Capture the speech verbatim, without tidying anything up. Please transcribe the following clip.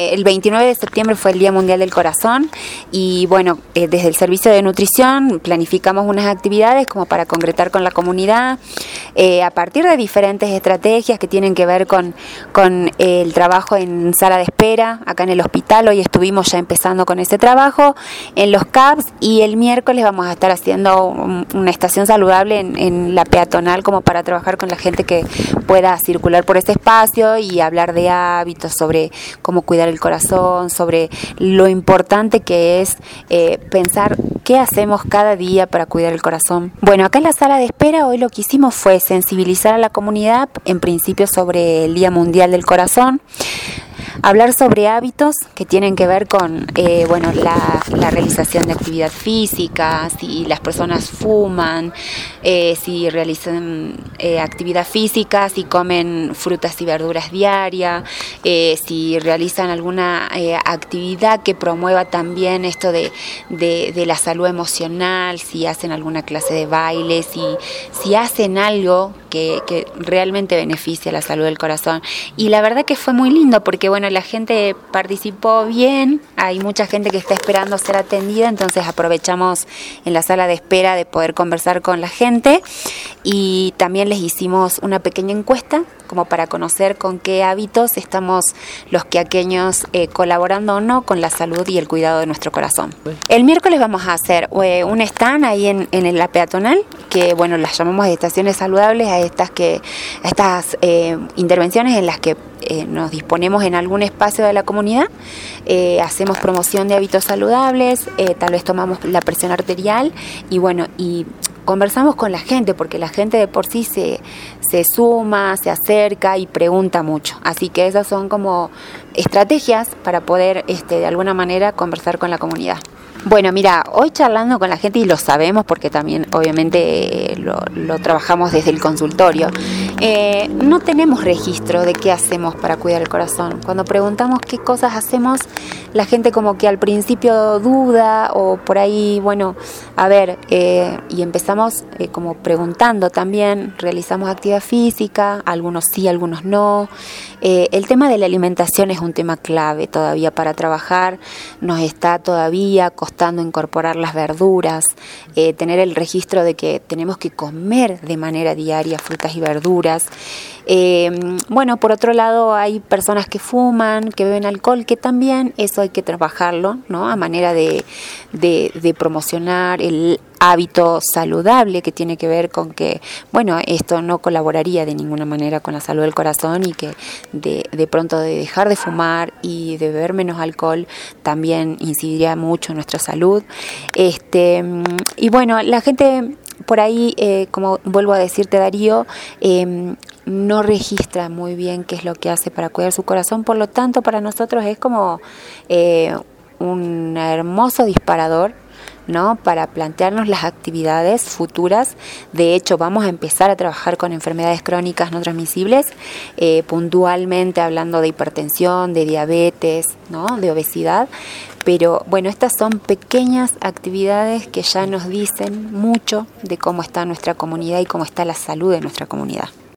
Eh, el veintinueve de septiembre fue el Día Mundial del Corazón y bueno, eh, desde el Servicio de Nutrición planificamos unas actividades como para concretar con la comunidad eh, a partir de diferentes estrategias que tienen que ver con, con eh, el trabajo en sala de espera, acá en el hospital. Hoy estuvimos ya empezando con ese trabajo, en los C A Ps, y el miércoles vamos a estar haciendo un, una estación saludable en, en la peatonal como para trabajar con la gente que pueda circular por ese espacio y hablar de hábitos, sobre cómo cuidar el corazón, sobre lo importante que es eh, pensar qué hacemos cada día para cuidar el corazón. Bueno, acá en la sala de espera hoy lo que hicimos fue sensibilizar a la comunidad, en principio sobre el Día Mundial del Corazón, hablar sobre hábitos que tienen que ver con eh, bueno, la, la realización de actividad física, si las personas fuman, eh, si realizan eh, actividad física, si comen frutas y verduras diarias, eh, si realizan alguna eh, actividad que promueva también esto de, de, de la salud emocional, si hacen alguna clase de baile, si, si hacen algo que, que realmente beneficia la salud del corazón. Y la verdad que fue muy lindo porque bueno, la gente participó bien, hay mucha gente que está esperando ser atendida, entonces aprovechamos en la sala de espera de poder conversar con la gente y también les hicimos una pequeña encuesta como para conocer con qué hábitos estamos los quiaqueños eh, colaborando o no con la salud y el cuidado de nuestro corazón. El miércoles vamos a hacer eh, un stand ahí en, en la peatonal, que bueno, las llamamos de estaciones saludables, a estas, que, a estas eh, intervenciones en las que eh, nos disponemos en algún espacio de la comunidad, eh, hacemos promoción de hábitos saludables, eh, tal vez tomamos la presión arterial y bueno, y conversamos con la gente, porque la gente de por sí se, se suma, se acerca y pregunta mucho. Así que esas son como estrategias para poder este, de alguna manera conversar con la comunidad. Bueno, mira, hoy charlando con la gente, y lo sabemos porque también obviamente eh, lo, lo trabajamos desde el consultorio, eh, no tenemos registro de qué hacemos para cuidar el corazón. Cuando preguntamos qué cosas hacemos, la gente como que al principio duda o por ahí, bueno, a ver, eh, y empezamos eh, como preguntando también, realizamos actividad física, algunos sí, algunos no. Eh, el tema de la alimentación es un tema clave todavía para trabajar, nos está todavía costando incorporar las verduras, eh, tener el registro de que tenemos que comer de manera diaria frutas y verduras. Eh, bueno, por otro lado hay personas que fuman, que beben alcohol, que también eso hay que trabajarlo, ¿no? A manera de, de, de promocionar el hábito saludable que tiene que ver con que, bueno, esto no colaboraría de ninguna manera con la salud del corazón y que de, de pronto de dejar de fumar y de beber menos alcohol también incidiría mucho en nuestra salud. Este, y bueno, la gente por ahí, eh, como vuelvo a decirte, Darío, eh, no registra muy bien qué es lo que hace para cuidar su corazón, por lo tanto para nosotros es como eh, un hermoso disparador, ¿no? Para plantearnos las actividades futuras. De hecho, vamos a empezar a trabajar con enfermedades crónicas no transmisibles, eh, puntualmente hablando de hipertensión, de diabetes, ¿no? De obesidad. Pero bueno, estas son pequeñas actividades que ya nos dicen mucho de cómo está nuestra comunidad y cómo está la salud de nuestra comunidad.